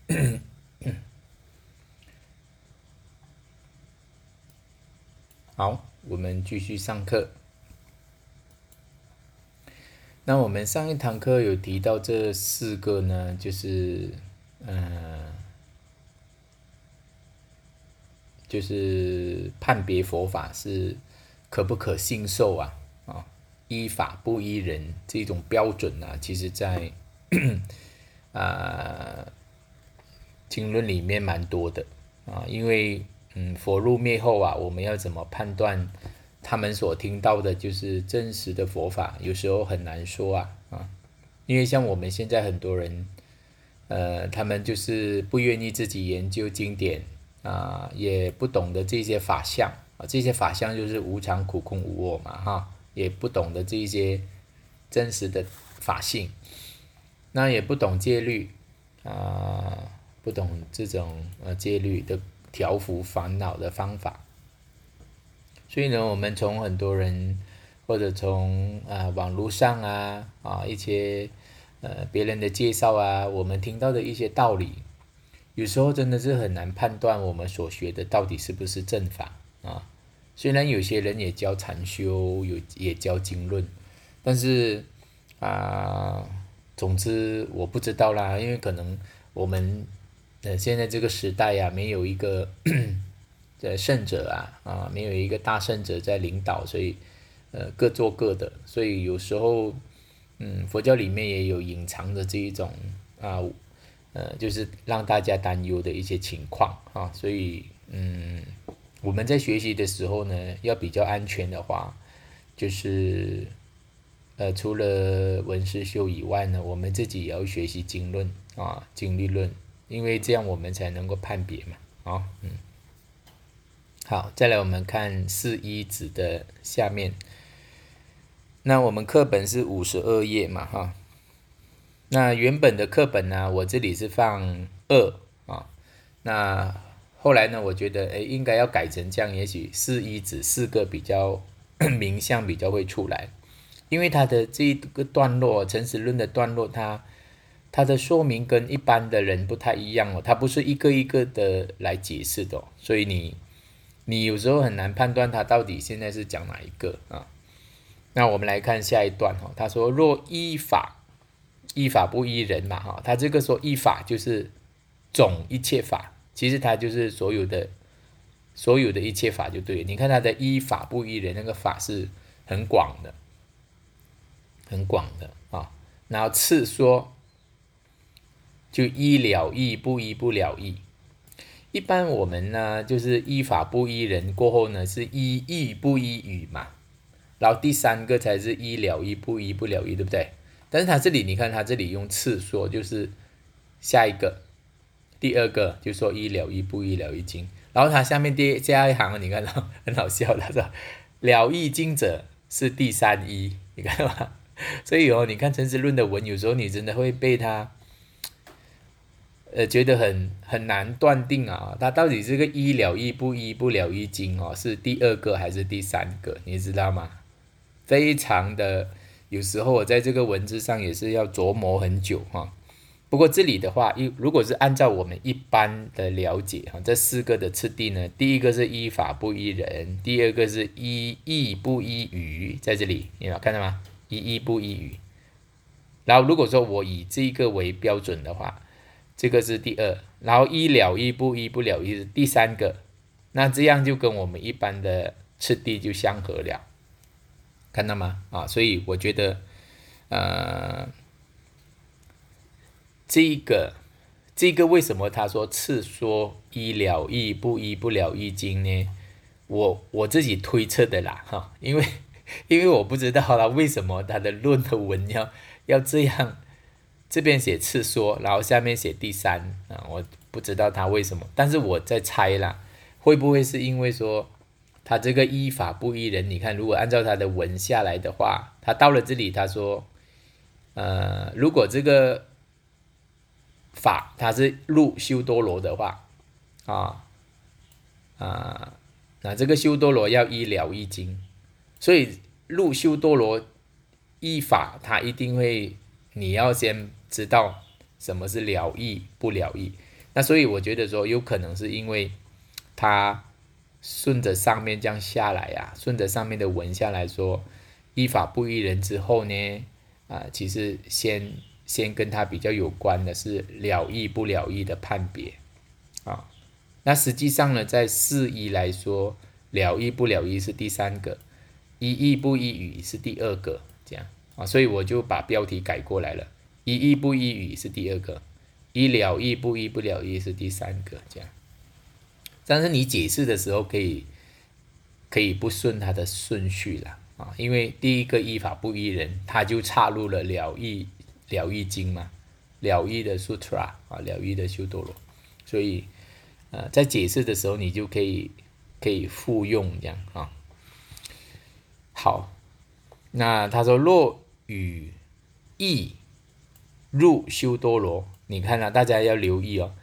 好，我们继续上课。那我们上一堂课有提到这四个呢，就是判别佛法是可不可信受依法不依人这种标准啊，其实在经论里面蛮多的因为佛入灭后啊，我们要怎么判断他们所听到的就是真实的佛法？有时候很难说因为像我们现在很多人，他们就是不愿意自己研究经典也不懂得这些法相这些法相就是无常、苦、空、无我嘛也不懂得这些真实的法性，那也不懂戒律不懂这种戒律的调伏烦恼的方法，所以呢，我们从很多人或者从网络上一些别人的介绍我们听到的一些道理，有时候真的是很难判断我们所学的到底是不是正法虽然有些人也教禅修，也教经论，但是总之我不知道啦，因为可能我们现在这个时代没有一个圣者没有一个大圣者在领导，所以各做各的，所以有时候佛教里面也有隐藏的这一种就是让大家担忧的一些情况所以我们在学习的时候呢，要比较安全的话，就是除了文思修以外呢，我们自己也要学习经论经律论，因为这样我们才能够判别嘛好，再来我们看四一子的下面。那我们课本是52页嘛那原本的课本呢，我这里是放2那后来呢，我觉得应该要改成这样，也许四一子4个比较名相比较会出来，因为它的这一个段落诚实论的段落，它的说明跟一般的人不太一样它不是一个一个的来解释的所以你有时候很难判断它到底现在是讲哪一个那我们来看下一段他说若依法不依人嘛他这个说依法就是总一切法，其实它就是所有的一切法就对了。你看他的依法不依人，那个法是很广的然后次说就依了义不依不了义。一般我们呢就是依法不依人过后呢是依义不依语嘛，然后第三个才是依了义不依不了义，对不对？但是他这里你看他这里用次说，就是下一个第二个就说依了义不依了义经，然后他下面下一行你看到很好笑，他说了义经者是第三依，你看吗？所以你看陈实论的文，有时候你真的会被他觉得很难断定他到底这个依了义不依不了义经是第二个还是第三个，你知道吗？非常的，有时候我在这个文字上也是要琢磨很久不过这里的话，如果是按照我们一般的了解这4个的次第呢，第一个是依法不依人，第二个是依义不依语，在这里你有看到吗？依义不依语。然后如果说我以这个为标准的话，这个是第二，然后依了义不依不了义是第三个，那这样就跟我们一般的次第就相合了，看到吗？所以我觉得这个为什么他说次说依了义不依不了义经呢？我自己推测的啦因为我不知道啦，为什么他的论的文要这样，这边写次说，然后下面写第三我不知道他为什么，但是我在猜啦，会不会是因为说他这个依法不依人？你看，如果按照他的文下来的话，他到了这里，他说如果这个法它是入修多罗的话那这个修多罗要依了义经，所以入修多罗依法，它一定会你要先知道什么是了义不了义， 那所以我觉得说，有可能是因为他顺着上面这样下来啊，顺着上面的文下来说，依法不依人之后呢，其实先跟他比较有关的是了义不了义的判别啊。那实际上呢，在释义来说，了义不了义是第三个，依义不依语是第二个，这样啊，所以我就把标题改过来了，依义不依语是第二个，依了义不依不了义是第三个，这样。但是你解释的时候可以不顺它的顺序了啊，因为第一个依法不依人，它就插入了了义经嘛，了义的 sutra 啊，了义的修多罗，所以在解释的时候你就可以复用这样啊。好，那他说若与义入修多罗，你看大家要留意哦。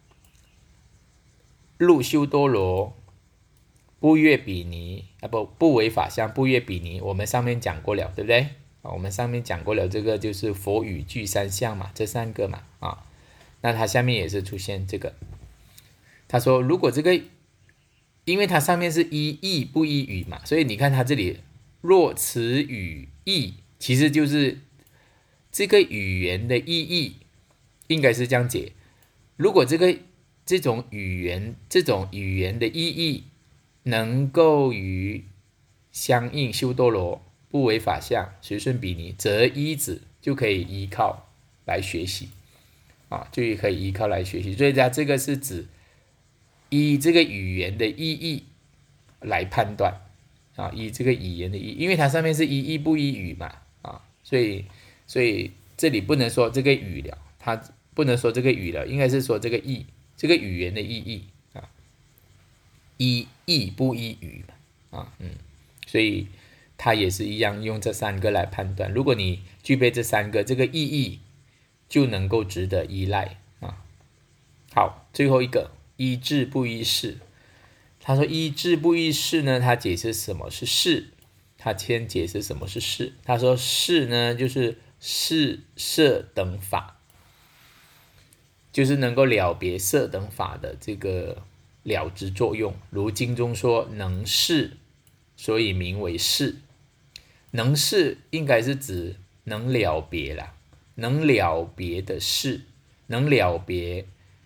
入修多罗不越比尼不为法相，不越比尼，我们上面讲过了，对不对？我们上面讲过了，这个就是佛语具三相嘛，这三个嘛啊。那它下面也是出现这个，他说如果这个，因为它上面是依义不依语嘛，所以你看它这里若此语义，其实就是这个语言的意义，应该是这样解。如果这种语言的意义能够与相应修多罗不为法相随顺比尼，则依止就可以依靠来学习啊，就可以依靠来学习。所以它这个是指依这个语言的意义来判断啊，依这个语言的意义，因为它上面是依义不依语嘛啊，所以这里不能说这个语了，它不能说这个语了，应该是说这个义，这个语言的意义啊，依义不依语嘛啊，所以它也是一样用这三个来判断。如果你具备这三个，这个意义就能够值得依赖啊。好，最后一个依智不依事。他说依智不依事呢，他解释什么是事，他先解释什么是事。他说事呢，就是事摄等法，就是能够了别色等法的这个了知作用。如经中说能事，所以名为事。能事应该是指能了别啦，能了别的事，能了别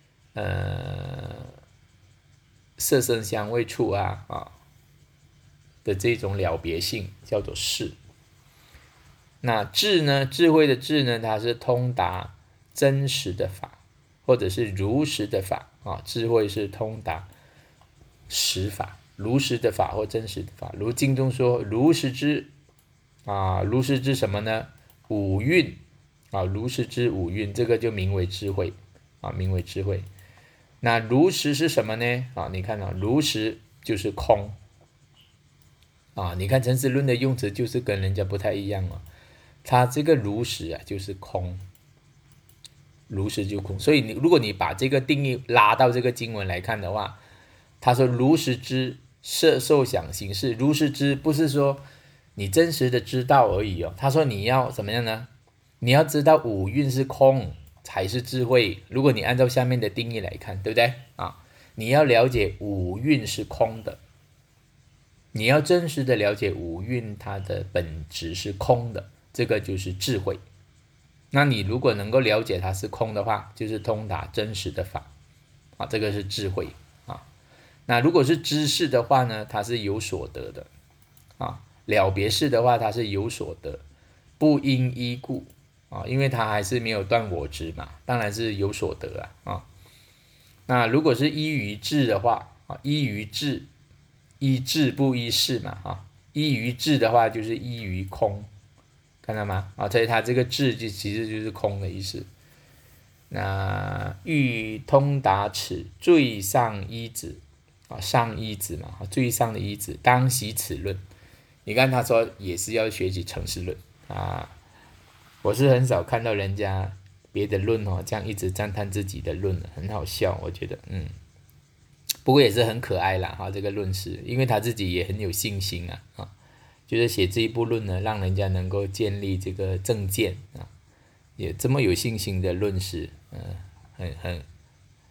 色声香味触的这种了别性叫做事。那智呢，智慧的智呢，它是通达真实的法，或者是如实的法啊。智慧是通达实法，如实的法或真实的法。如经中说如实知如实知什么呢？五蕴如实知五蕴，这个就名为智慧名为智慧。那如实是什么呢？你看如实就是空你看陈思论的用词就是跟人家不太一样它这个如实就是空，如实就空。所以如果你把这个定义拉到这个经文来看的话，他说如实知色受想行识，如实知不是说你真实的知道而已他说你要怎么样呢？你要知道五蕴是空才是智慧。如果你按照下面的定义来看，对不对你要了解五蕴是空的，你要真实的了解五蕴它的本质是空的，这个就是智慧。那你如果能够了解它是空的话，就是通达真实的法这个是智慧那如果是知识的话呢，它是有所得的了别事的话，它是有所得，不因依故因为它还是没有断我执嘛，当然是有所得那如果是依于智的话依于智，依智不依事嘛依于智的话就是依于空，看到吗所以它这个智就其实就是空的意思。那欲通达此最上依止上依止嘛最上的依止，当习此论。你看他说也是要学习成实论我是很少看到人家别的论这样一直赞叹自己的论很好笑，我觉得不过也是很可爱啦这个论师，因为他自己也很有信心就是写这一部论呢，让人家能够建立这个正见也这么有信心的论师很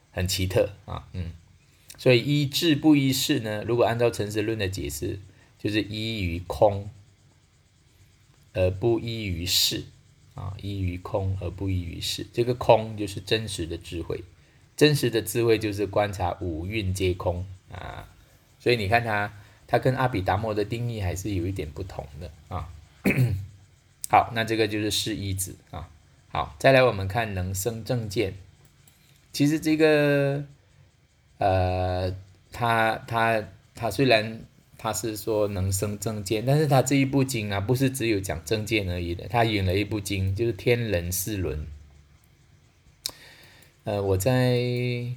很奇特啊，所以依智不依事呢，如果按照诚实论的解释，就是依于空而不依于事啊，依于空而不依于事。这个空就是真实的智慧，真实的智慧就是观察五蕴皆空啊。所以你看它跟阿毗达摩的定义还是有一点不同的啊。好，那这个就是是依止啊。好，再来我们看能生正见。其实这个他虽然他是说能生正见，但是他这一部经啊，不是只有讲正见而已的，他引了一部经，就是天人四轮。我在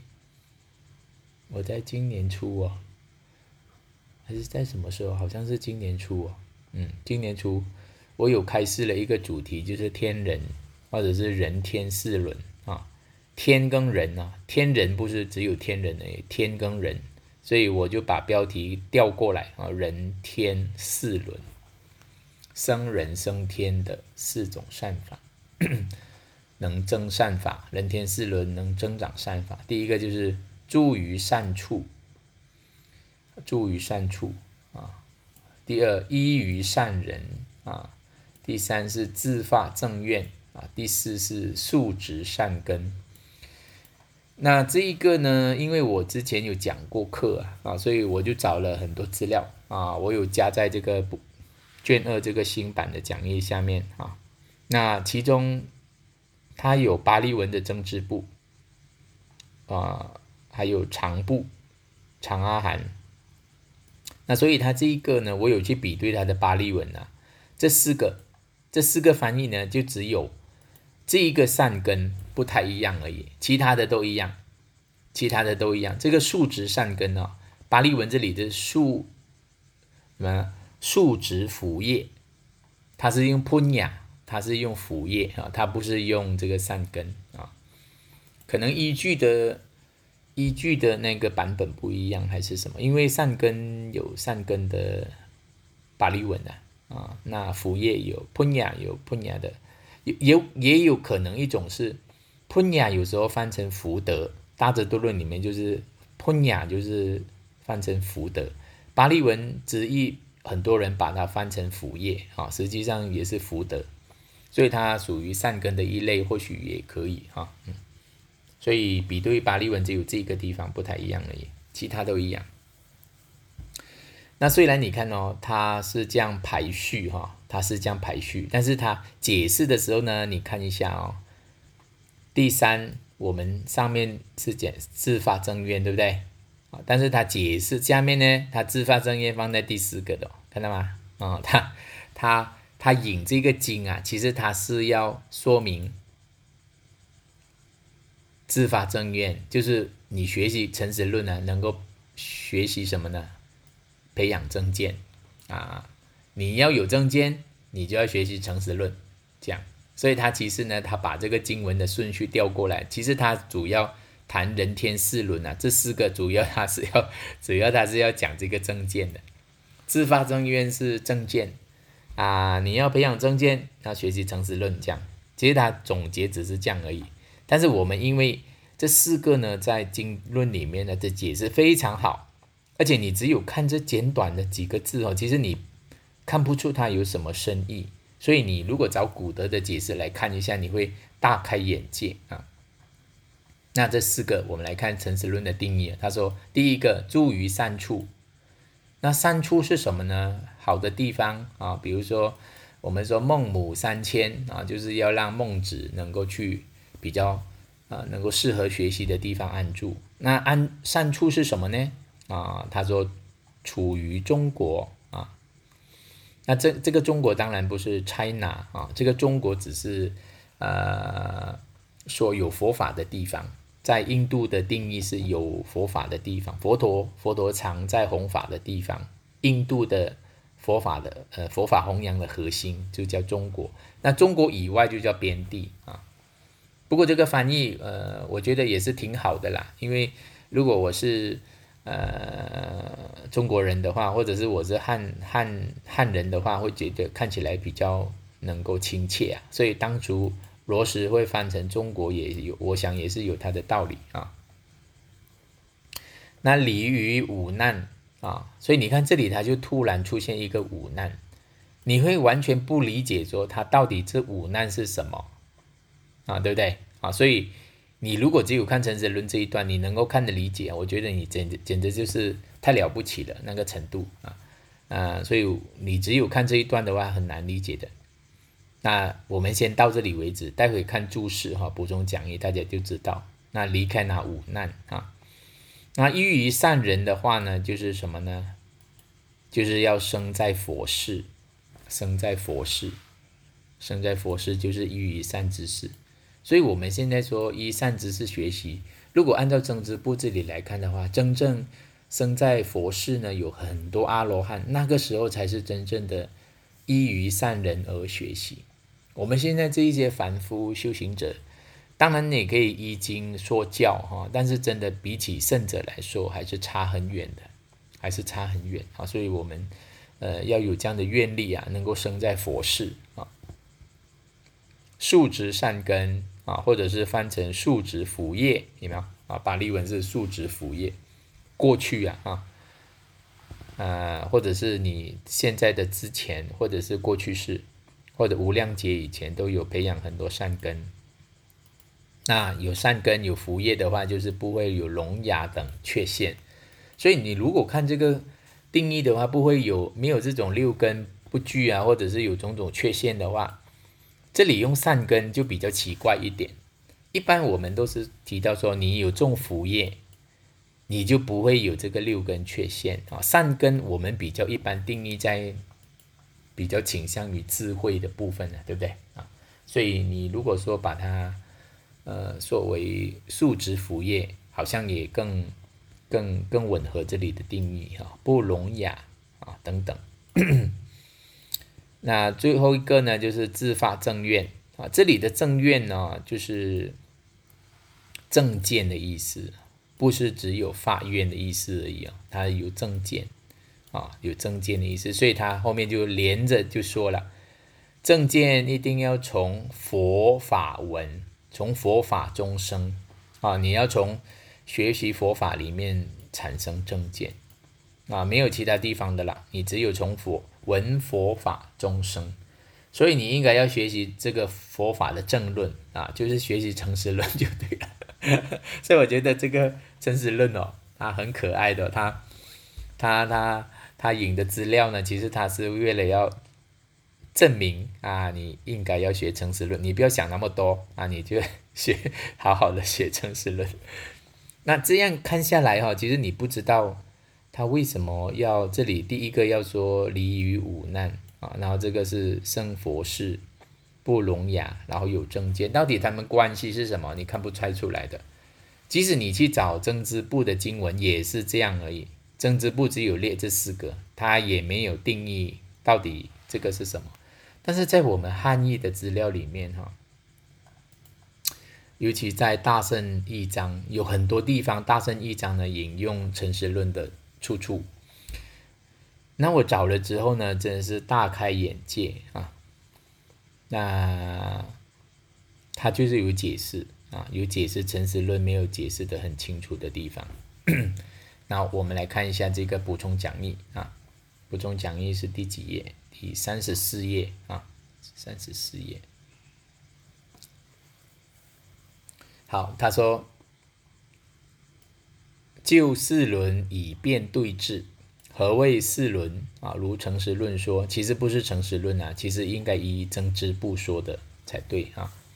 今年初哦，还是在什么时候？好像是今年初哦。今年初我有开示了一个主题，就是天人或者是人天四轮啊。天跟人啊，天人不是只有天人而已，天跟人，所以我就把标题调过来啊，人天四轮，生人生天的四种善法，能增善法，人天四轮能增长善法。第一个就是住于善处，住于善处啊。第二依于善人啊。第三是自发正愿啊。第四是速植善根。那这一个呢，因为我之前有讲过课啊，所以我就找了很多资料啊，我有加在这个卷2这个新版的讲义下面啊。那其中它有巴利文的增支部啊，还有长部长阿含。那所以它这一个呢，我有去比对它的巴利文啊，这四个翻译呢，就只有这一个善根不太一样而已，其他的都一样，这个数值善根哦，巴利文这里的数值辅业，它是用 punya， 它是用辅业啊，它不是用这个善根啊。可能依据的那个版本不一样还是什么？因为善根有善根的巴利文啊，那辅业有 punya 有 punya 的。也有可能一种是 punya 有时候翻成福德，大智度论里面就是 punya 就是翻成福德，巴利文之意很多人把它翻成福业啊，实际上也是福德，所以它属于善根的一类，或许也可以哈。所以比对巴利文只有这个地方不太一样而已，其他都一样。那虽然你看哦，它是这样排序哈，但是它解释的时候呢，你看一下哦，第三我们上面是讲自发正愿，对不对？但是它解释下面呢，它自发正愿放在第4个的，看到吗？它引这个经啊，其实它是要说明自发正愿，就是你学习诚实论呢，能够学习什么呢？培养正见啊，你要有正见，你就要学习诚实论，这样。所以他其实呢，他把这个经文的顺序调过来，其实他主要谈人天四轮啊，这4个主要他是要讲这个正见的。自发正愿是正见啊，你要培养正见，要学习诚实论，这样。其实他总结只是这样而已。但是我们因为这4个呢，在经论里面呢的解释非常好。而且你只有看这简短的几个字哦，其实你看不出它有什么深意，所以你如果找古德的解释来看一下，你会大开眼界啊。那这4个我们来看诚实论的定义，他说第一个住于善处，那善处是什么呢？好的地方啊，比如说我们说孟母三迁啊，就是要让孟子能够去比较能够适合学习的地方安住。那善处是什么呢？他说处于中国啊，那这个中国当然不是 China 啊，这个中国只是说有佛法的地方，在印度的定义是有佛法的地方，佛陀常在弘法的地方，印度的佛法弘扬的核心就叫中国，那中国以外就叫边地啊。不过这个翻译我觉得也是挺好的啦，因为如果我是中国人的话，或者是我是汉人的话，会觉得看起来比较能够亲切啊。所以当初罗什会翻成中国，我想也是有它的道理啊。 那离于五难啊，所以你看这里它就突然出现一个五难，你会完全不理解说它到底这五难是什么啊，对不对啊？所以你如果只有看陈时论这一段，你能够看得理解，我觉得你简直就是太了不起了那个程度所以你只有看这一段的话很难理解的。那我们先到这里为止，待会看注释补充讲义大家就知道。那离开那五难那依于善人的话呢，就是什么呢？就是要生在佛世，生在佛世就是依于善知识。所以我们现在说依善知识学习，如果按照增支部这里来看的话，真正生在佛世呢，有很多阿罗汉，那个时候才是真正的依于善人而学习。我们现在这一些凡夫修行者，当然你也可以依经说教但是真的比起圣者来说，还是差很远的，所以我们要有这样的愿力能够生在佛世树植善根或者是翻成树植福业，有没有巴利文是树植福业，过去或者是你现在的之前，或者是过去式，或者无量劫以前都有培养很多善根。那有善根有福业的话，就是不会有聋哑等缺陷。所以你如果看这个定义的话，没有这种六根不具或者是有种种缺陷的话，这里用善根就比较奇怪一点。一般我们都是提到说，你有种福业，你就不会有这个六根缺陷善根我们比较一般定义在比较倾向于智慧的部分对不对所以你如果说把它作为树植福业，好像也更吻合这里的定义不聋哑等等。那最后一个呢，就是自发正愿这里的正愿呢，就是正见的意思，不是只有发愿的意思而已它有正见有正见的意思，所以它后面就连着就说了，正见一定要从佛法闻，从佛法中生你要从学习佛法里面产生正见没有其他地方的啦，你只有从闻佛法中生。所以你应该要学习这个佛法的正论就是学习诚实论就对了。所以我觉得这个诚实论它很可爱的，他引的资料呢，其实他是为了要证明你应该要学诚实论，你不要想那么多你就好好的学诚实论。那这样看下来其实你不知道他为什么要这里第一个要说离于五难然后这个是生佛世不聋哑，然后有正见，到底他们关系是什么？你看不猜出来的。即使你去找增支部的经文也是这样而已，增支部只有列这4个，他也没有定义到底这个是什么。但是在我们汉译的资料里面尤其在大乘义章，有很多地方大乘义章呢引用诚实论的处。那我找了之后呢，真的是大开眼界那他就是有解释有解释诚实论没有解释的很清楚的地方。那我们来看一下这个补充讲义补充讲义是第几页？第34页34页。好，他说就四轮以辩对治。何谓四轮如诚实论说，其实不是诚实论其实应该依增支部说的才对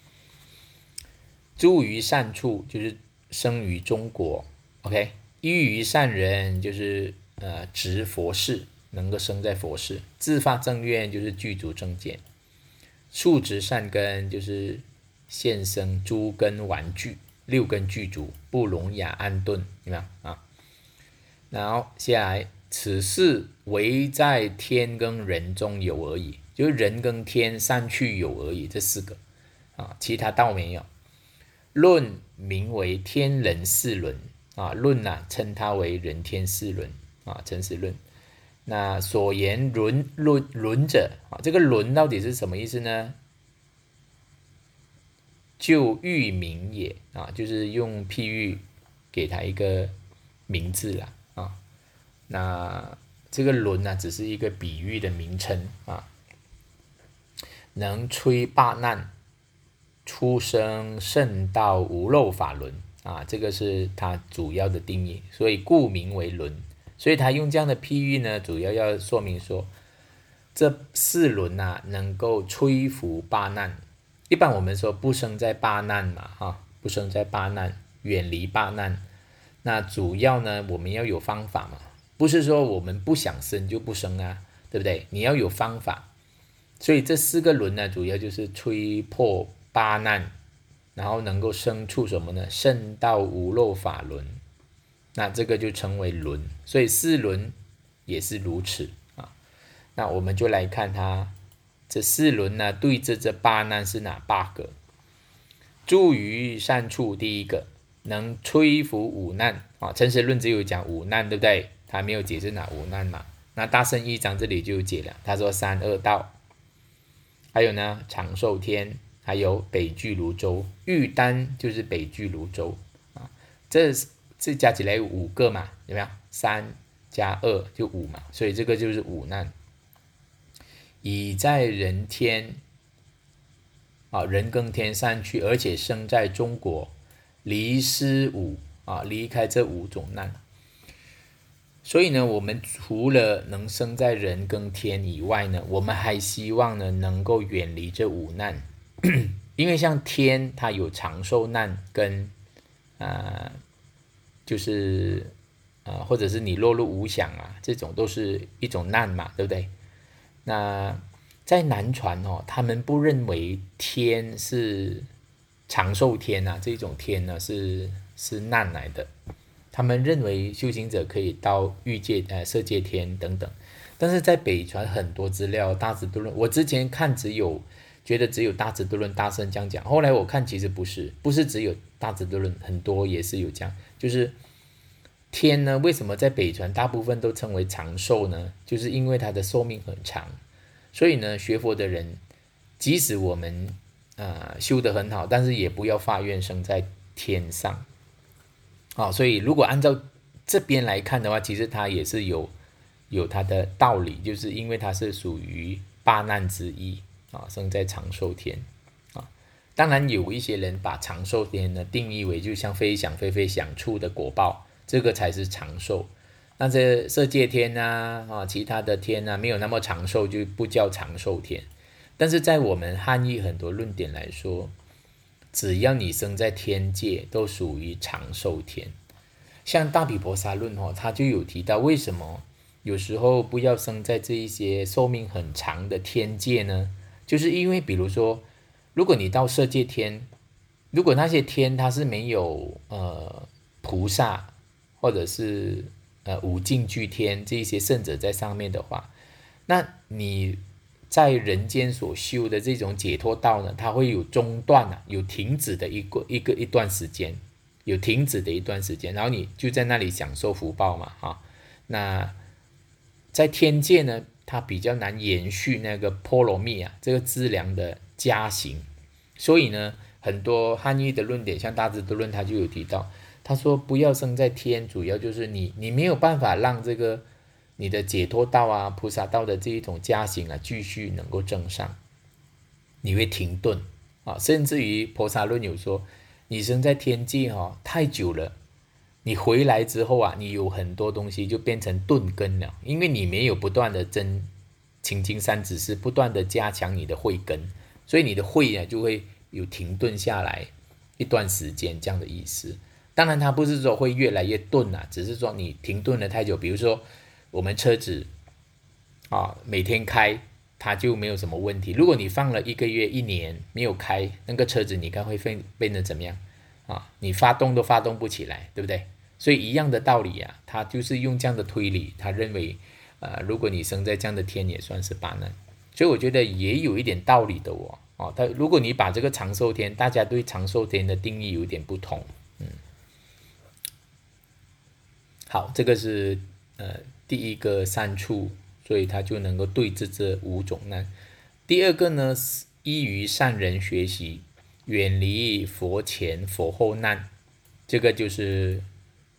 住于善处就是生于中国 ，OK， 依于善人就是执佛事，能够生在佛事，自发正愿就是具足正见，树植善根就是现生诸根玩具，六根具足，不聋哑安顿，有没有然后下来，此事唯在天跟人中有而已，就是人跟天善趣有而已，这4个其他倒没有。论名为天人四轮论称它为人天四轮诚实论。那所言轮者这个轮到底是什么意思呢？就喻名也就是用譬喻给他一个名字啦啊。那这个轮呢，只是一个比喻的名称啊，能摧八难，出生圣道无漏法轮啊，这个是它主要的定义，所以故名为轮。所以他用这样的譬喻呢，主要要说明说，这四轮啊，能够摧伏八难。一般我们说不生在八难嘛，不生在八难，远离八难。那主要呢，我们要有方法嘛，不是说我们不想生就不生啊，对不对？你要有方法。所以这四个轮呢，主要就是摧破八难，然后能够生出什么呢？圣道无漏法轮。那这个就称为轮，所以四轮也是如此啊。那我们就来看它这四轮呢，对峙这八难是哪八个？住于善处，第一个能摧伏五难啊。陈实论只有讲五难，对不对？他没有解释哪五难嘛。那大圣一章这里就有解了，他说三恶道，还有呢长寿天，还有北俱泸州，玉丹就是北俱泸州啊。这加起来有五个嘛，有没有？3加2就5嘛，所以这个就是五难。已在人天啊，人更天上去，而且生在中国，离失五啊，离开这五种难。所以呢，我们除了能生在人更天以外呢，我们还希望呢能够远离这五难，因为像天它有长寿难跟就是或者是你落入无想啊，这种都是一种难嘛，对不对？那在南传他们不认为天是长寿天啊，这种天呢是难来的。他们认为修行者可以到欲界、色界天等等。但是在北传很多资料，大智度论，我之前看觉得只有大智度论大圣这样讲，后来我看其实不是只有大智度论，很多也是有这样，就是天呢，为什么在北传大部分都称为长寿呢？就是因为它的寿命很长，所以呢，学佛的人，即使我们修得很好，但是也不要发愿生在天上。所以如果按照这边来看的话，其实它也是有它的道理，就是因为它是属于八难之一生在长寿天当然有一些人把长寿天呢定义为就像非想非非想处的果报，这个才是长寿。那这色界天其他的天没有那么长寿，就不叫长寿天。但是在我们汉译很多论点来说，只要你生在天界，都属于长寿天。像大毗婆沙论他就有提到，为什么有时候不要生在这一些寿命很长的天界呢？就是因为比如说，如果你到色界天，如果那些天它是没有菩萨或者是五净居天这些圣者在上面的话，那你在人间所修的这种解脱道呢，它会有中断有停止的一段时间，然后你就在那里享受福报嘛那在天界呢，它比较难延续那个波罗蜜这个资粮的加行，所以呢，很多汉译的论点，像大智度论，他就有提到，他说不要生在天，主要就是你没有办法让这个你的解脱道菩萨道的这一种加行继续能够正上，你会停顿甚至于婆沙论有说，你生在天界太久了，你回来之后你有很多东西就变成钝根了，因为你没有不断的增清净三指示，不断的加强你的慧根，所以你的慧就会有停顿下来一段时间这样的意思。当然它不是说会越来越钝只是说你停顿了太久，比如说我们车子每天开它就没有什么问题，如果你放了1个月1年没有开，那个车子你看会变得怎么样你发动都发动不起来，对不对？所以一样的道理他就是用这样的推理，他认为如果你生在这样的天也算是八难，所以我觉得也有一点道理的如果你把这个长寿天，大家对长寿天的定义有点不同好，这个是第一个善处，所以他就能够对治这5种难。第二个呢，依于善人学习，远离佛前佛后难，这个就是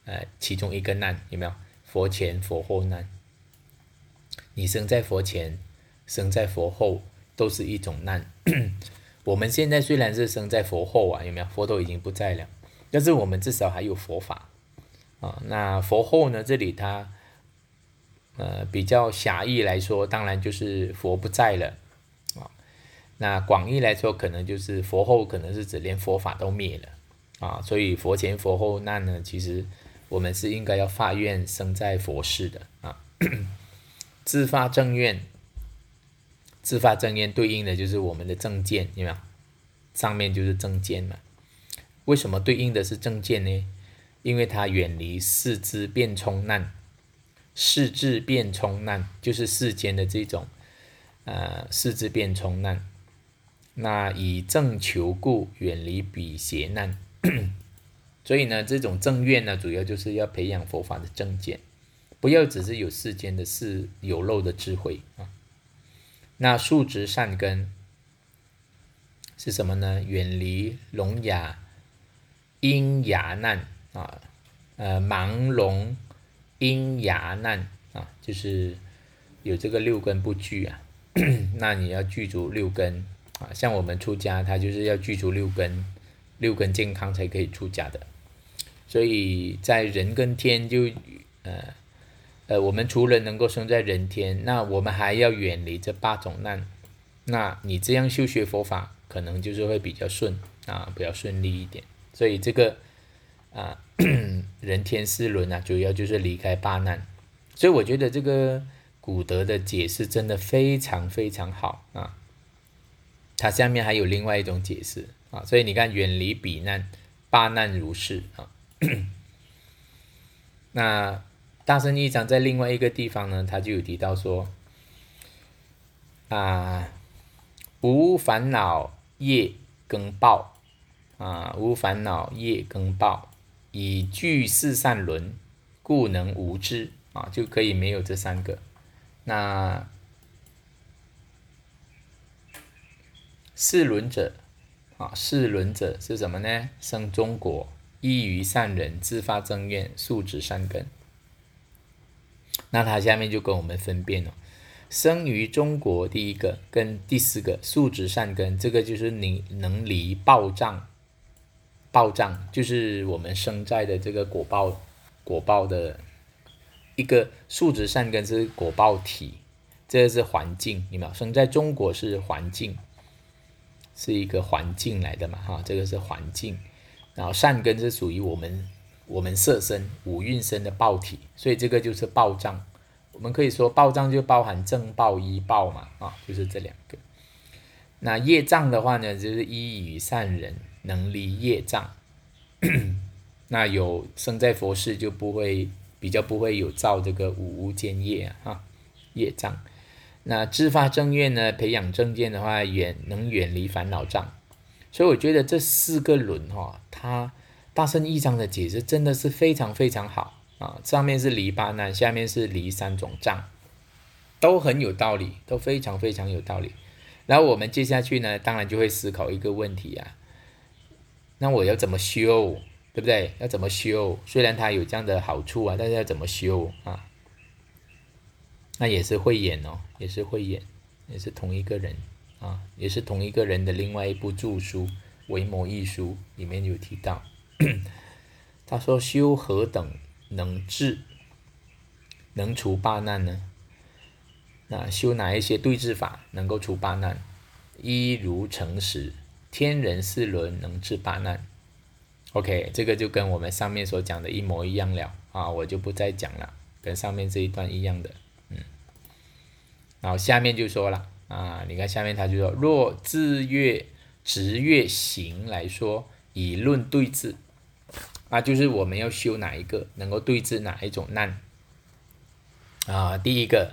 其中一个难，有没有？佛前佛后难。你生在佛前，生在佛后，都是一种难。我们现在虽然是生在佛后啊，有没有？佛都已经不在了，但是我们至少还有佛法啊。那佛后呢？这里它比较狭义来说，当然就是佛不在了啊。那广义来说，可能就是佛后，可能是指连佛法都灭了啊。所以佛前佛后难呢，其实我们是应该要发愿生在佛世的啊。自发正愿，自发正愿对应的就是我们的正见，有没有？上面就是正见嘛。为什么对应的是正见呢？因为它远离世知变冲难。世智变冲难就是世间的这种世智变冲难。那以正求故，远离彼邪难。所以呢，这种正愿呢，主要就是要培养佛法的正见，不要只是有世间的事有漏的智慧啊。那树植善根是什么呢？远离聋哑阴哑难啊，盲聋阴哑难啊，就是有这个六根不具啊。那你要具足六根啊，像我们出家，他就是要具足六根，六根健康才可以出家的。所以在人跟天就我们除了能够生在人天，那我们还要远离这8种难。那你这样修学佛法，可能就是会比较顺啊，比较顺利一点。所以这个人天四轮啊，主要就是离开8难。所以我觉得这个古德的解释真的非常非常好啊。它下面还有另外一种解释啊，所以你看，远离彼难，8难如是啊。那大乘义章在另外一个地方呢，他就有提到说无烦恼业更报无烦恼业更报，以具四善轮，故能无之啊，就可以没有这3个。那四轮者四轮者是什么呢？生中国，依于善人，自发正愿，速植善根。那他下面就跟我们分辨了，生于中国第一个跟第4个速植善根，这个就是你能离报障，报障就是我们生在的这个果报的一个速植善根是果报体，这个是环境，有没有？生在中国是环境，是一个环境来的嘛这个是环境。然后善根是属于我们色身五蕴身的报体，所以这个就是报障。我们可以说报障就包含正报依报嘛就是这2个。那业障的话呢，就是依于善人，能离业障。那有生在佛世就比较不会有造这个五无间业业障。那自发正愿呢，培养正见的话，能远离烦恼障。所以我觉得这4个轮它大乘义章的解释真的是非常非常好上面是离8难，下面是离3种障，都很有道理，都非常非常有道理。然后我们接下去呢，当然就会思考一个问题那我要怎么修，对不对？要怎么修？虽然它有这样的好处但是要怎么修那也是慧眼也是慧眼，也是同一个人也是同一个人的另外一部著书《维摩义书》里面有提到，他说修何等能治，能除8难呢？那修哪一些对治法能够除8难？一如诚实，天人4轮能治8难。OK， 这个就跟我们上面所讲的一模一样了我就不再讲了，跟上面这一段一样的。然后下面就说了你看下面他就说，若自直越行来说，以论对治就是我们要修哪一个，能够对治哪一种难第一个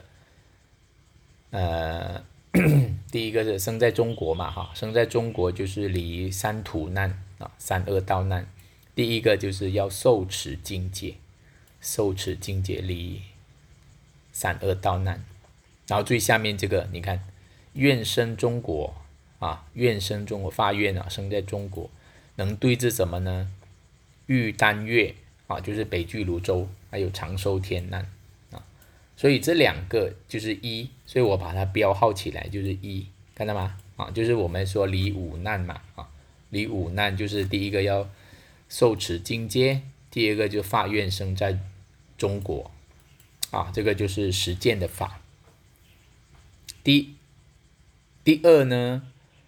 第一个是生在中国嘛生在中国就是离3途难3恶道难。第一个就是要受持经戒，受持经戒离3恶道难。然后最下面这个你看，愿生中国愿生中国，发愿生在中国，能对治什么呢？欲单越啊，就是北俱泸州，还有长寿天难啊，所以这两个就是一，所以我把它标号起来就是一，看到吗？啊，就是我们说离五难嘛，啊，离五难就是第一个要受持经阶，第二个就发愿生在中国，啊，这个就是实践的法。第二呢，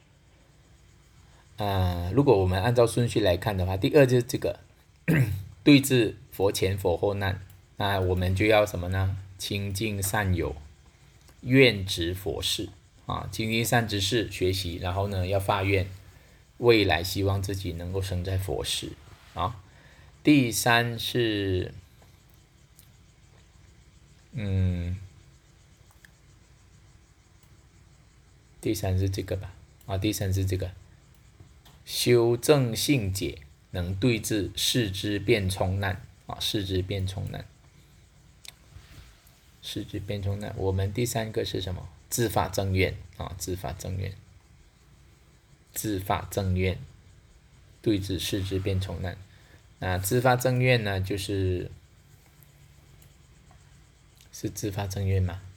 如果我们按照顺序来看的话，第二就是这个对治佛前佛后难，那我们就要什么呢？清净善友，愿执佛事啊，精进善知识学习，然后呢要发愿，未来希望自己能够生在佛事啊。第三是，第三是这个吧？啊，第三是这个修正性解，能对治世之变冲难啊，世之变冲难。世之变冲难，我们第三个是什么？自发正愿啊，自发正愿，自发正愿，对治世之变冲难。那自发正愿呢，是自发正愿吗？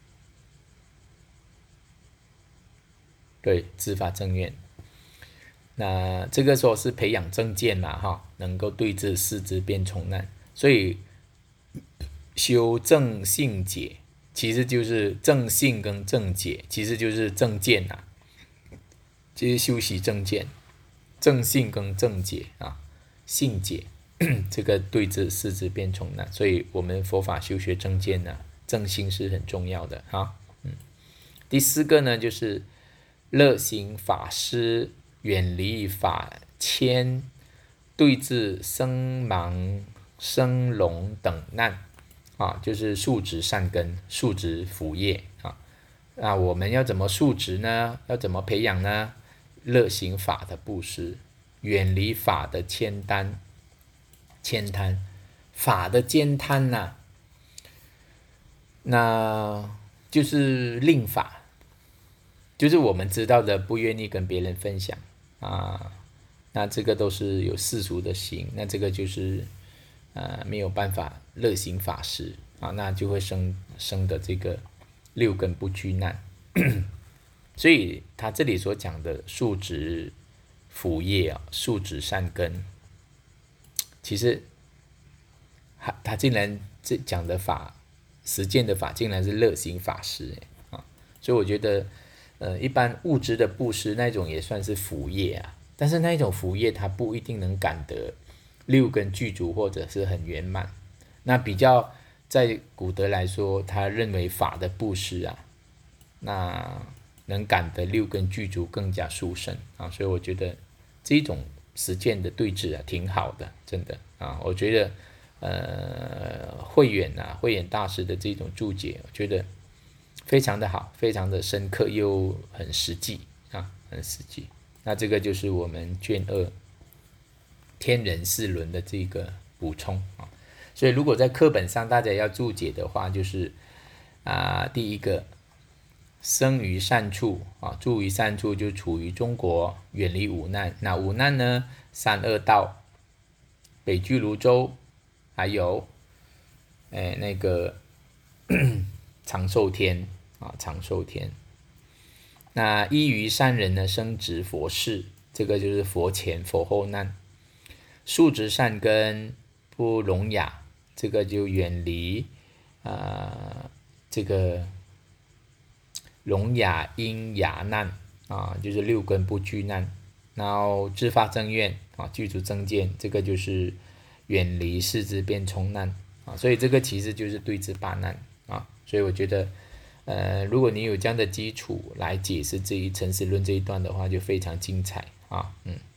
对，自发正愿。那这个说是培养正见嘛，哈，能够对治世之变冲难，所以修正性解，其实就是正性跟正解，其实就是正见呐、就是修习正见，正性跟正解啊，性解这个对治世之变冲难，所以我们佛法修学正见呢、正性是很重要的啊。第四个呢，就是乐行法师，远离法牵，对治生盲、生聋等难啊，就是树植善根，树植福业啊。那我们要怎么树植呢？要怎么培养呢？乐行法的布施，远离法的牵贪，法的兼贪呐、那就是令法，就是我们知道的不愿意跟别人分享啊，那这个都是有世俗的心，那这个就是没有办法乐行法师啊，那就会生的这个六根不具难。所以他这里所讲的树植福业啊，树植善根，其实他竟然这讲的法，实践的法，竟然是乐行法师啊！所以我觉得，一般物质的布施那种也算是福业啊，但是那种福业它不一定能感得六根具足或者是很圆满。那比较在古德来说，他认为法的布施啊，那能感得六根具足更加殊胜啊，所以我觉得这种实践的对峙啊，挺好的，真的啊，我觉得慧远大师的这种注解，我觉得非常的好，非常的深刻又很实际啊，很实际。那这个就是我们卷2天人四轮的这个补充啊。所以如果在课本上大家要注解的话，就是第一个生于善处啊，住于善处就处于中国，远离五难。那五难呢，三恶道、北俱泸州，还有那个长寿天啊，长寿天。那依于善人呢，生值佛事，这个就是佛前佛后难。树植善根，不聋哑，这个就远离这个聋哑音哑难啊，就是六根不具难。然后自发正愿啊，具足正见，这个就是远离世之变冲难啊。所以这个其实就是对治八难啊。所以我觉得，如果你有这样的基础来解释这一诚实论这一段的话，就非常精彩啊。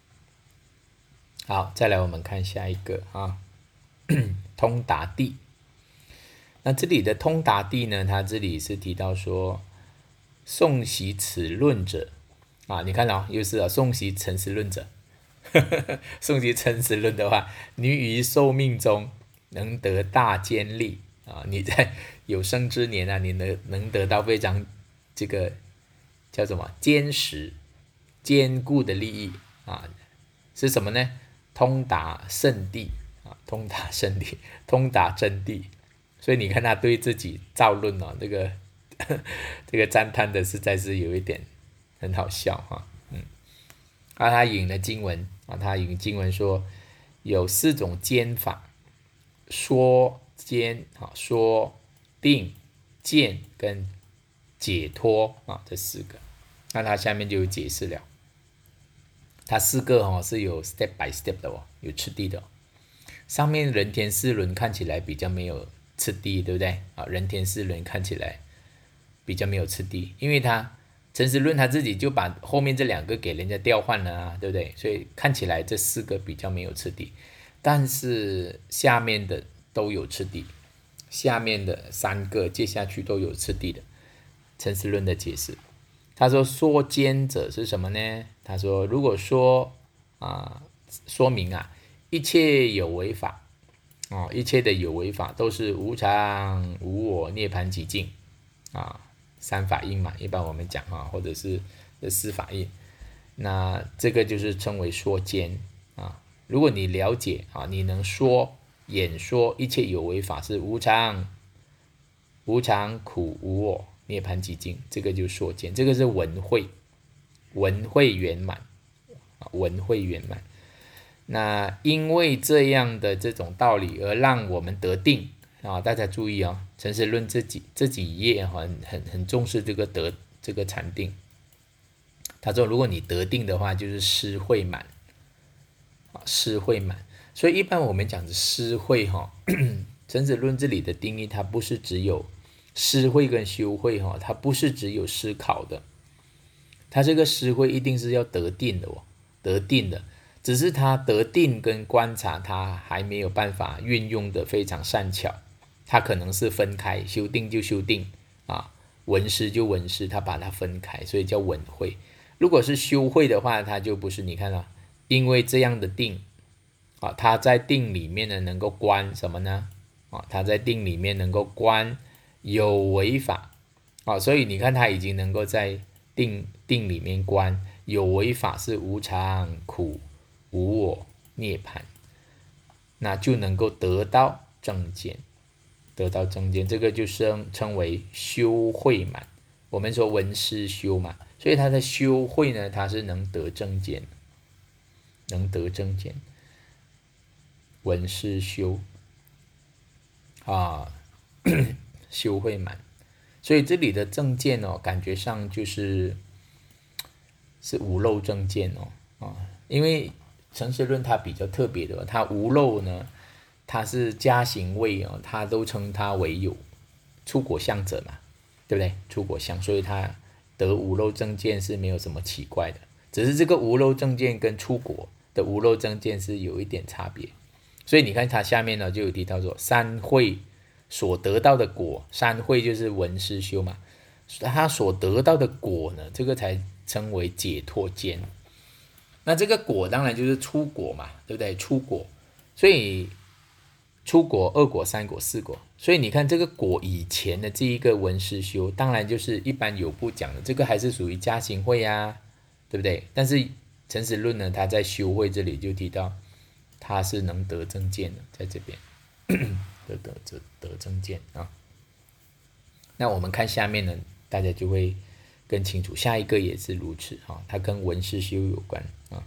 好，再来我们看下一个啊，通达地。那这里的通达地呢，它这里是提到说，诵习此论者啊，你看又是诵习诚实论者，诵习诚实论的话，你于寿命中能得大坚利啊，你在有生之年啊，你能得到非常这个叫什么坚实、坚固的利益啊，是什么呢？通达圣地啊， 通达真理，通达真谛。所以你看他对自己造论哦，这个赞叹的实在是有一点很好笑哈。他引了经文啊，他引经文说有4种见法，说见说定见跟解脱啊，这4个。那他下面就有解释了，它4个是有 step by step 的有次第的。上面人天4轮看起来比较没有次第，对不对啊？人天4轮看起来比较没有次第，因为陈实论他自己就把后面这2个给人家调换了啊，对不对？所以看起来这4个比较没有次第，但是下面的都有次第，下面的3个接下去都有次第的。陈实论的解释，他说说见者是什么呢？他说如果说明一切有为法一切的有为法都是无常无我涅槃寂静3法印嘛，一般我们讲或者是4法印，那这个就是称为说见如果你了解你能演说一切有为法是无常苦无我涅槃寂静，这个就是说见，这个是文慧圆满，文慧圆满。那因为这样的这种道理而让我们得定大家注意陈实论这几页很重视这个禅定。他说如果你得定的话就是施慧满施慧满。所以一般我们讲的施慧陈实论这里的定义，它不是只有施慧跟修慧它不是只有思考的，它这个施慧一定是要得定的得定的，只是他得定跟观察他还没有办法运用的非常善巧，他可能是分开，修定就修定闻思就闻思，他把它分开，所以叫闻慧。如果是修慧的话，他就不是，你看因为这样的定他在定里面呢能够观什么呢他在定里面能够观有为法所以你看他已经能够在定里面观有为法是无常苦无我涅槃，那就能够得到正见，这个就称为修慧满。我们说闻思修嘛，所以他的修慧呢，他是能得正见，闻思修修慧满。所以这里的正见感觉上是无漏正见因为陈实论它比较特别的，它无漏呢，它是加行位它都称它为有出果相者嘛，对不对？出果相，所以它得无漏正见是没有什么奇怪的，只是这个无漏正见跟出果的无漏正见是有一点差别。所以你看它下面呢就有提到说三慧所得到的果，三慧就是闻思修嘛，他所得到的果呢，这个才称为解脱见。那这个果当然就是出果嘛，对不对？出果，所以出果、二果、三果、四果，所以你看这个果以前的这一个闻思修，当然就是一般有部讲的，这个还是属于加行慧对不对？但是陈实论呢，他在修慧这里就提到，他是能得正见的，在这边得正见那我们看下面呢，大家就会更清楚。下一个也是如此它跟闻思修有关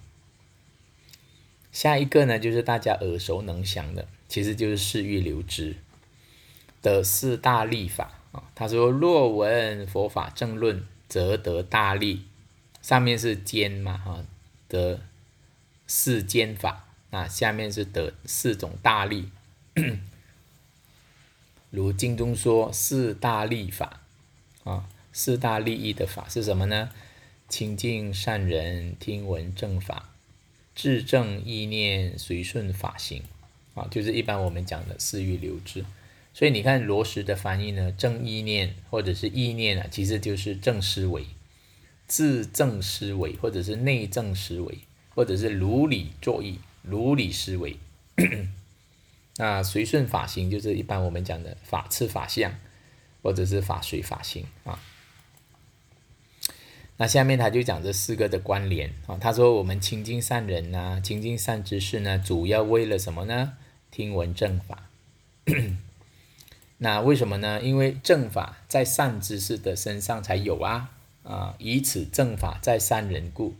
下一个呢，就是大家耳熟能详的，其实就是释欲流支的4大利法他说若闻佛法正论，则得大利。上面是间嘛得4间法，那下面是得4种大利。如经中说4大利法4大利益的法是什么呢？亲近善人，听闻正法，至正意念，随顺法行就是一般我们讲的释欲流支。所以你看罗什的翻译呢，正意念或者是意念其实就是正思维，自正思维，或者是内正思维，或者是如理作意，如理思维。那随顺法行就是一般我们讲的法次法相，或者是法随法行那下面他就讲这4个的关联他说我们亲近善人亲近善知识呢，主要为了什么呢？ 听闻正法。那为什么呢？因为正法在善知识的身上才有啊，以此正法在善人故。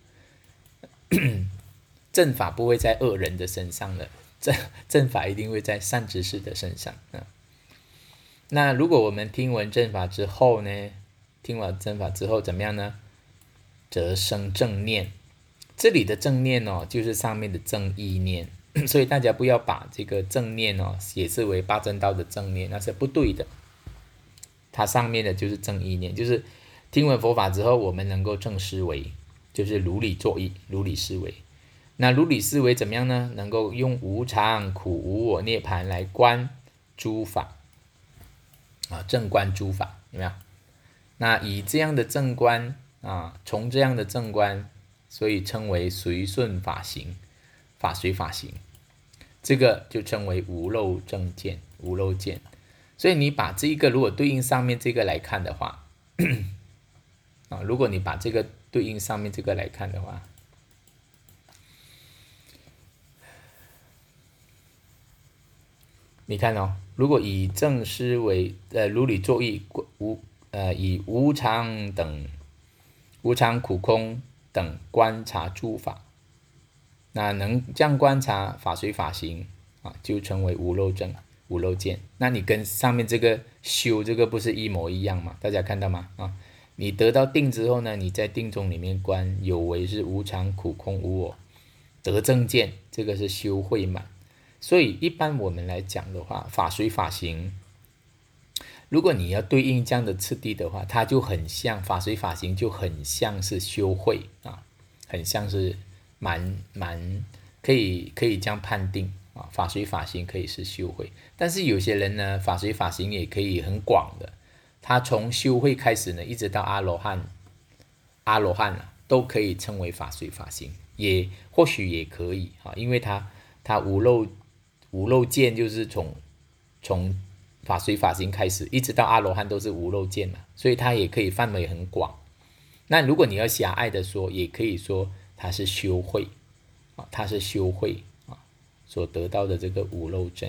正法不会在恶人的身上的，正法一定会在善知识的身上。那如果我们听闻正法之后呢？听完正法之后怎么样呢？则生正念。这里的正念就是上面的正意念，所以大家不要把这个正念解释为八正道的正念，那是不对的。它上面的就是正意念，就是听闻佛法之后，我们能够正思维，就是如理作意，如理思维。那如理思维怎么样呢？能够用无常、苦、无我、涅槃来观诸法正观诸法，有没有？那以这样的正观从这样的正观，所以称为随顺法行，法随法行，这个就称为无漏正见，无漏见。所以你把这一个如果对应上面这个来看的话，如果你把这个对应上面这个来看的话，你看如果以正思维如理作意以无常苦空等观察诸法，那能这样观察法随法行就称为无漏正无漏见。那你跟上面这个修这个不是一模一样吗？大家看到吗？你得到定之后呢，你在定中里面观有为是无常苦空无我，得正见，这个是修慧满。所以一般我们来讲的话，法随法行，如果你要对应这样的次第的话，它就很像法随法行，就很像是修慧很像是蛮可以这样判定法随法行可以是修慧。但是有些人呢，法随法行也可以很广的，他从修慧开始呢，一直到阿罗汉都可以称为法随法行，也或许也可以因为他无漏见就是从法随法行开始，一直到阿罗汉都是无漏见嘛，所以它也可以范围很广。那如果你要狭隘的说，也可以说它是修慧它是修慧所得到的这个无漏正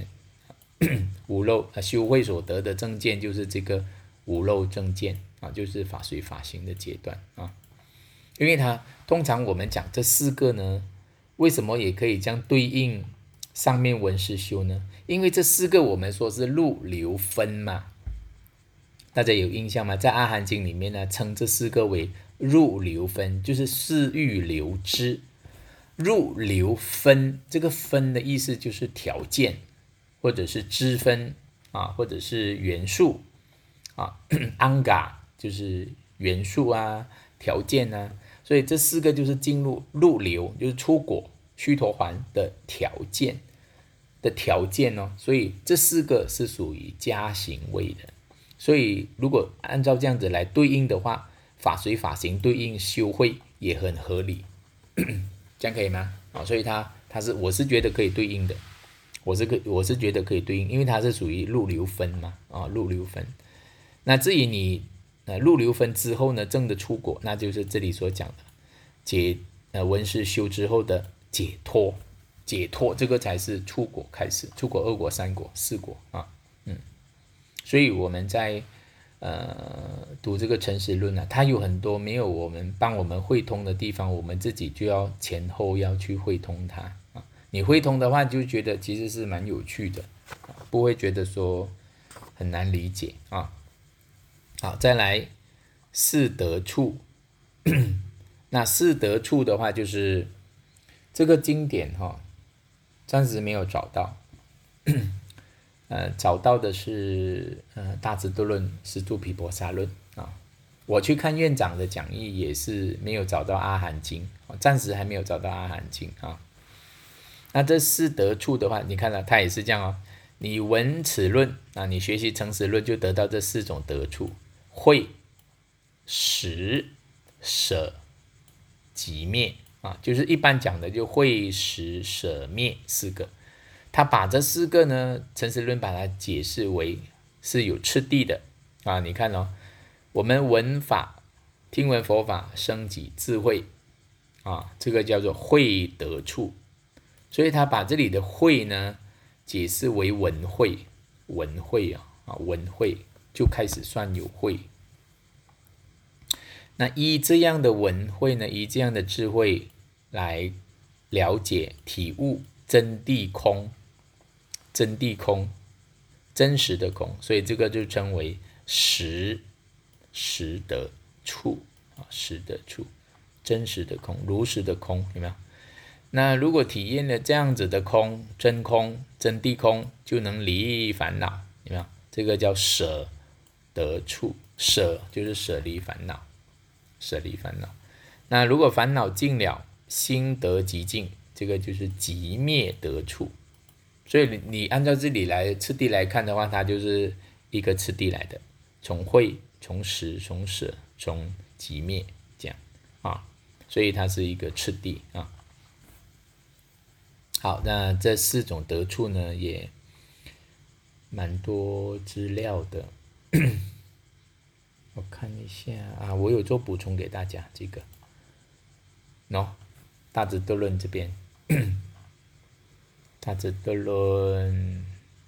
修慧所得的正见就是这个无漏正见就是法随法行的阶段因为它通常我们讲这四个呢，为什么也可以这样对应上面闻思修呢？因为这四个我们说是入流分嘛，大家有印象吗？在阿含经里面呢，称这四个为入流分，就是四欲流支。入流分，这个分的意思就是条件，或者是支分或者是元素安嘎就是元素条件所以这四个就是进入流，就是出果须陀洹的条件所以这四个是属于加行位的。所以如果按照这样子来对应的话，法随法行对应修慧也很合理这样可以吗？所以我是觉得可以对应的，我是觉得可以对应，因为它是属于入流分嘛入流分。那至于你入流分之后呢，证的出果，那就是这里所讲的闻思修之后的解脱，这个才是出果开始，出果、二果、三果、四果所以我们在读这个诚实论它有很多没有我们帮我们会通的地方，我们自己就要前后要去会通它你会通的话，就觉得其实是蛮有趣的不会觉得说很难理解好，再来四得处那四得处的话，就是这个经典暂时没有找到找到的是大智度论、十住毗婆沙论我去看院长的讲义也是没有找到阿含经暂时还没有找到阿含经那这四得处的话，你看它也是这样你闻此论你学习诚实论就得到这四种得处：慧、识、舍、即灭就是一般讲的就慧、识、舍、灭四个。他把这四个呢，诚实论把它解释为是有次第的你看我们闻法、听闻佛法升级智慧这个叫做慧得处。所以他把这里的慧呢解释为文慧，文慧文慧就开始算有慧。那依这样的文慧呢，依这样的智慧来了解、体悟真谛空，真谛空，真实的空，所以这个就称为实的处实的处，真实的空，如实的空，有没有？那如果体验了这样子的空，真空、真谛空，就能离烦恼，有没有？这个叫舍得处，舍就是舍离烦恼，舍离烦恼。那如果烦恼尽了，心得极静，这个就是极灭得处。所以你按照这里来次第来看的话，它就是一个次第来的，从慧、从实、从舍、从极灭这样所以它是一个次第好，那这4种得处呢，也蛮多资料的。我看一下我有做补充给大家这个大智度论这边大智度论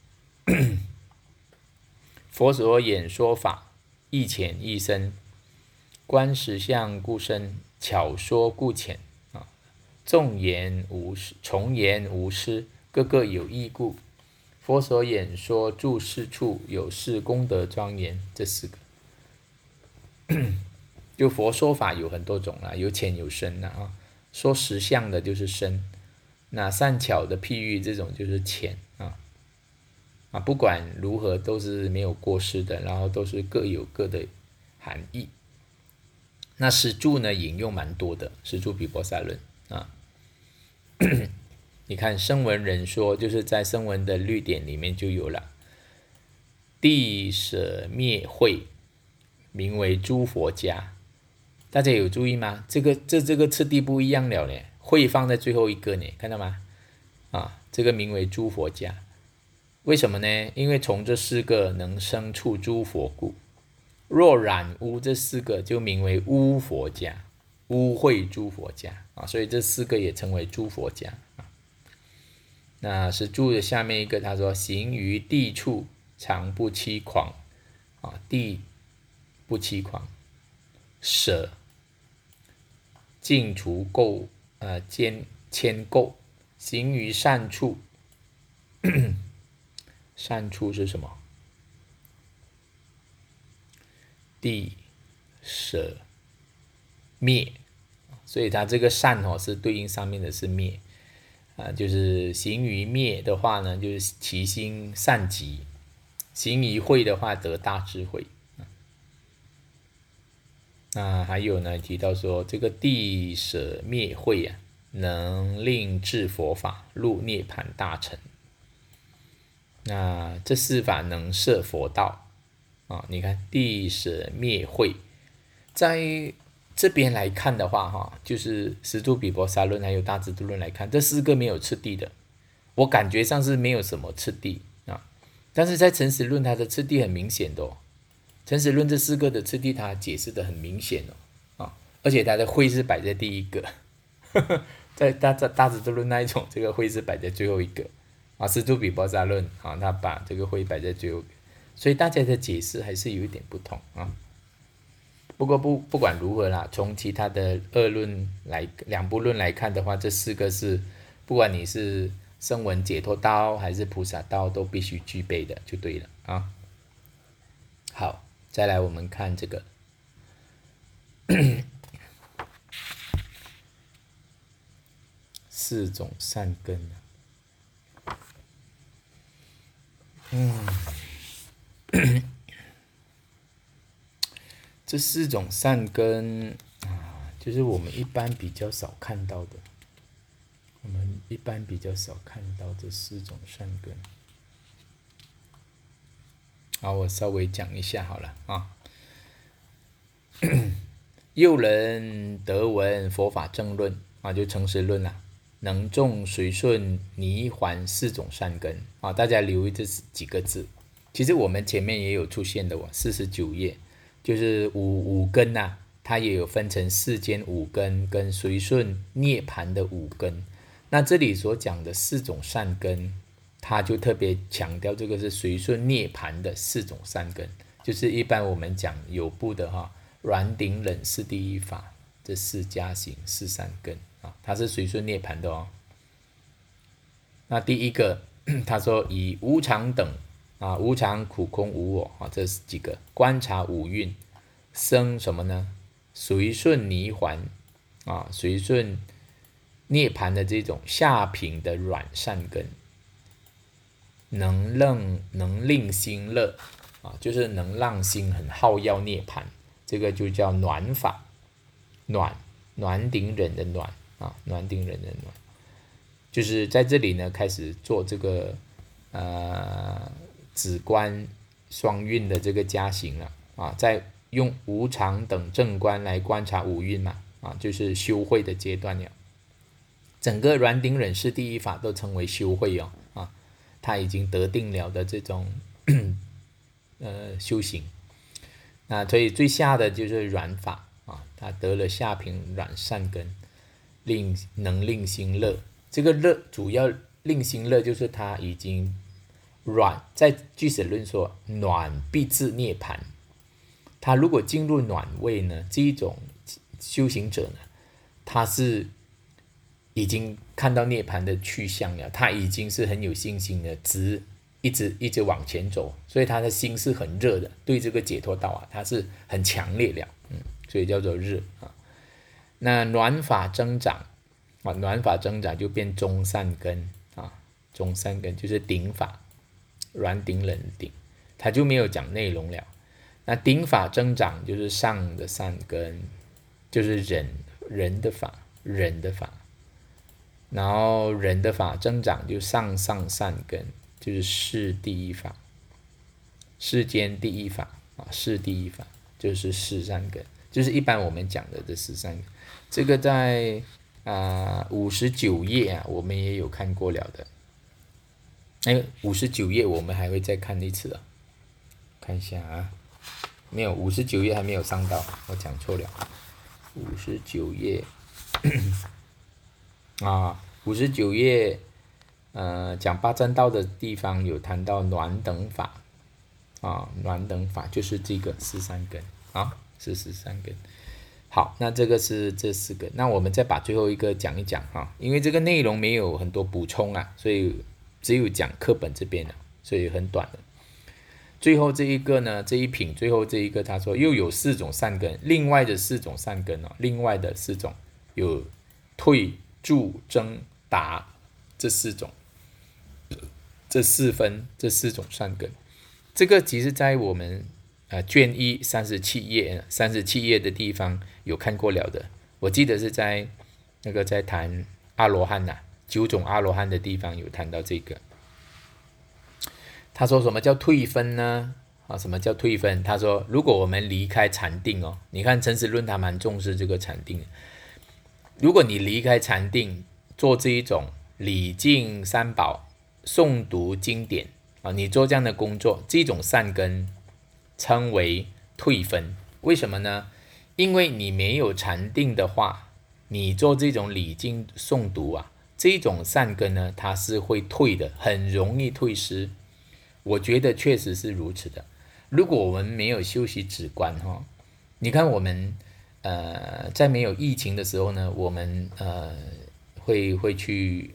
佛所演说法，亦浅亦深，观实相故深，巧说故浅重言无失，重言无失，个个有义故。佛所演说住世处，有事功德庄严，这4个。就佛说法有很多种有浅有深说实相的就是深，那善巧的譬喻这种就是浅不管如何都是没有过失的，然后都是各有各的含义。那实注呢引用蛮多的，实注毗婆沙论你看声闻人说，就是在声闻的律典里面就有了，谛舍灭慧，名为诸佛家。大家有注意吗？这个次第不一样了呢，慧放在最后一个呢，看到吗？这个名为诸佛家。为什么呢？因为从这4个能生处诸佛故。若染污这4个就名为污佛家，污秽诸佛家所以这4个也称为诸佛家那是注的下面一个，他说行于地处，常不欺诳地不欺诳，舍尽除垢牵垢，行于善处善处是什么？谛舍灭，所以它这个善是对应上面的是灭就是行于灭的话呢，就是其心善极；行于慧的话，得大智慧那还有呢，提到说这个谛舍灭慧能令至佛法，入涅槃大成。那这4法能摄佛道你看谛舍灭慧，在这边来看的话就是十住毗婆沙论还有大智度论来看，这4个没有次第的，我感觉上是没有什么次第但是在诚实论它的次第很明显的诚实论这4个的次第它解释的很明显而且它的慧是摆在第一个在大智度论那一种，这个慧是摆在最后一个十住毗婆沙论他把这个慧摆在最后一个，所以大家的解释还是有一点不同不过不管如何啦，从其他的2部论来看的话，这4个是不管你是声闻解脱道还是菩萨道都必须具备的，就对了好，再来我们看这个4种善根这4种善根就是我们一般比较少看到的，这4种善根我稍微讲一下好了又人得闻佛法正论就诚实论能种随顺泥还4种善根大家留意这几个字，其实我们前面也有出现的49页，就是五根它也有分成世间5根跟随顺涅槃的5根。那这里所讲的4种善根他就特别强调这个是随顺涅槃的4种善根，就是一般我们讲有部的软顶忍是第一法，这4加行4善根它是随顺涅槃的哦。那第一个他说以无常等无常苦空无我这是几个观察五蕴生什么呢？随顺泥环随顺涅槃的这种下品的软善根，能令心乐就是能让心很好要涅槃，这个就叫暖法。暖顶忍的暖暖顶忍的暖，就是在这里呢开始做这个止观双运的这个加行了在用无常等正观来观察五蕴嘛就是修慧的阶段了。整个软顶忍是第一法都称为修慧他已经得定了的这种修行。那所以最下的就是软法他得了下品软善根，能令心乐。这个乐主要令心乐，就是他已经软，在俱舍论说暖必至涅槃。他如果进入暖位呢，这一种修行者呢，他是已经看到涅槃的去向了，他已经是很有信心的，一直往前走，所以他的心是很热的，对这个解脱道他是很强烈了，所以叫做热那暖法增长暖法增长就变中善根中善根就是顶法，软顶忍顶，他就没有讲内容了。那顶法增长就是上的善根，就是忍的法，然后忍的法增长就上善根，就是世第一法，世间第一法世第一法就是世善根，就是一般我们讲的这13个。这个在59页我们也有看过了的。59页我们还会再看一次看一下没有59页还没有上到，我讲错了。59页59页讲八正道的地方有谈到暖等法暖等法就是这个13根是13根。好，那这个是这4个，那我们再把最后一个讲一讲因为这个内容没有很多补充所以只有讲课本这边所以很短的。最后这一个呢，这一品最后这一个他说又有4种善根，另外的4种善根另外的4种有退助增达这4种，这4种善根。这个其实在我们卷1 37页的地方有看过了的，我记得是在那个在谈阿罗汉9种阿罗汉的地方有谈到这个。他说什么叫退分呢什么叫退分？他说如果我们离开禅定你看陈实论他蛮重视这个禅定，如果你离开禅定做这一种礼敬三宝诵读经典你做这样的工作，这种善根称为退分。为什么呢？因为你没有禅定的话，你做这种礼敬诵读这种善根呢，它是会退的，很容易退失。我觉得确实是如此的。如果我们没有修习止观你看我们在没有疫情的时候呢，我们会去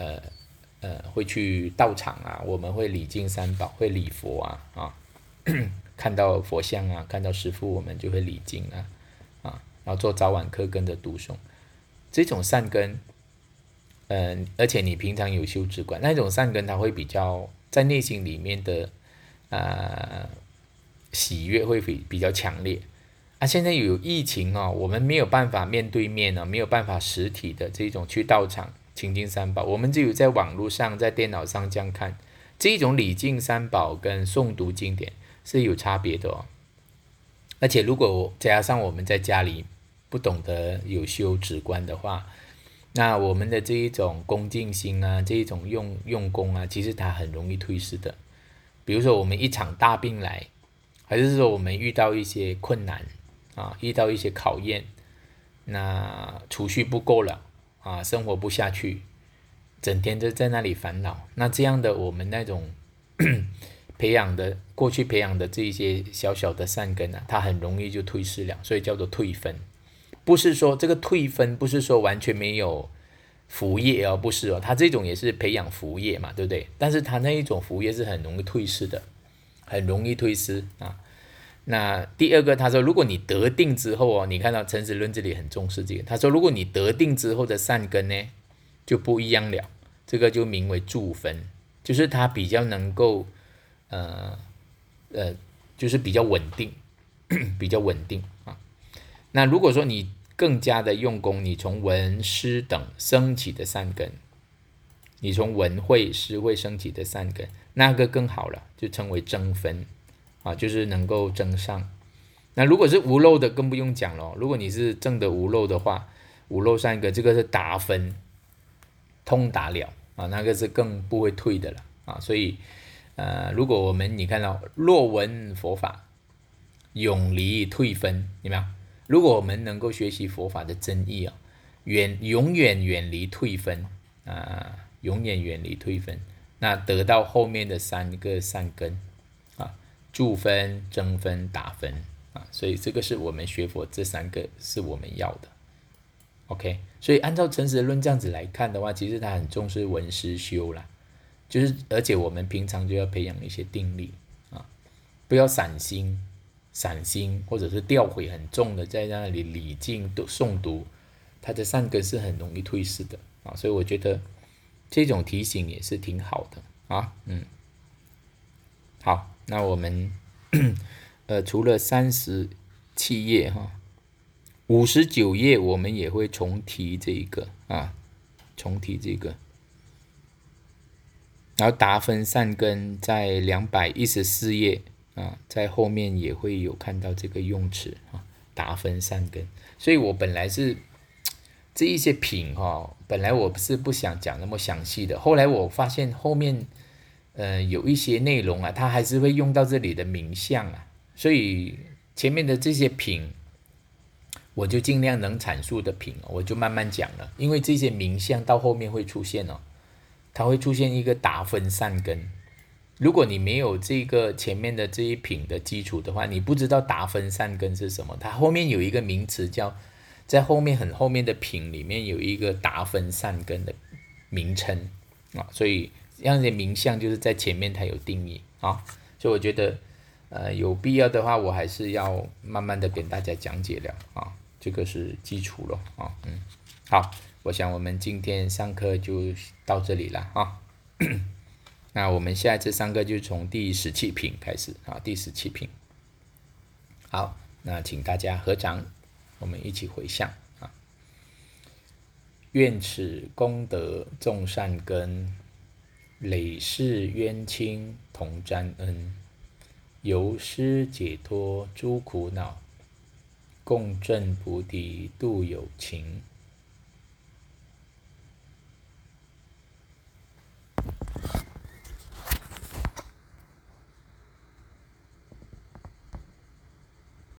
道场我们会礼敬三宝，会礼佛看到佛像看到师父我们就会礼敬然后做早晚课跟着读诵，这种善根而且你平常有修止观，那种善根它会比较在内心里面的喜悦会比较强烈现在有疫情我们没有办法面对面没有办法实体的这种去道场亲近三宝，我们只有在网络上在电脑上这样看，这种礼敬三宝跟诵读经典是有差别的而且如果加上我们在家里不懂得有修止观的话，那我们的这一种恭敬心这一种用功其实它很容易退失的。比如说我们一场大病来，还是说我们遇到一些困难遇到一些考验，那储蓄不够了生活不下去， 整天就在那里烦恼。那这样的我们那种过去培养的这一些小小的善根啊，它很容易就退失了，所以叫做退分。不是说这个退分不是说完全没有福业哦，不是哦，它这种也是培养福业嘛，对不对？但是它那一种福业是很容易退失的，很容易退失啊。那第二个，他说，如果你得定之后哦，你看到陈实论这里很重视这个，他说，如果你得定之后的善根呢，就不一样了，这个就名为助分，就是它比较能够呃就是比较稳定，比较稳定啊。那如果说你更加的用功，你从闻思等升起的善根，你从闻慧思慧升起的善根，那个更好了，就称为增分啊，就是能够增上。那如果是无漏的，更不用讲了。如果你是正的无漏的话，无漏善根这个是达分，通达了啊，那个是更不会退的了啊。所以如果我们你看到若闻佛法，永离退分，有没有？如果我们能够学习佛法的真意啊，永远远离退分啊，永远远离退分，那得到后面的三个善根啊，助分、增分、打分啊，所以这个是我们学佛这三个是我们要的。OK， 所以按照陈实论这样子来看的话，其实他很重视闻思修啦，就是而且我们平常就要培养一些定力啊，不要散心，或者是掉悔很重的在那里礼敬诵读，他的善根是很容易退失的啊，所以我觉得这种提醒也是挺好的啊，好，那我们除了37页哈，59页我们也会重提这个啊，重提这个。然后达分善根在214页啊，在后面也会有看到这个用词啊，达分善根。所以我本来是这一些品本来我是不想讲那么详细的，后来我发现后面有一些内容啊，它还是会用到这里的名相啊，所以前面的这些品，我就尽量能阐述的品，我就慢慢讲了，因为这些名相到后面会出现哦。它会出现一个达分善根。如果你没有这个前面的这一品的基础的话，你不知道达分善根是什么。它后面有一个名词叫，在后面很后面的品里面有一个达分善根的名称啊，所以这样的名相就是在前面它有定义啊，所以我觉得有必要的话，我还是要慢慢的跟大家讲解了啊，这个是基础了啊，好。我想我们今天上课就到这里了啊。那我们下一次上课就从第17品开始啊，第17品。好，那请大家合掌，我们一起回向啊。愿此功德众善根，累世冤亲同沾恩，由施解脱诸苦恼，共振菩提度有情。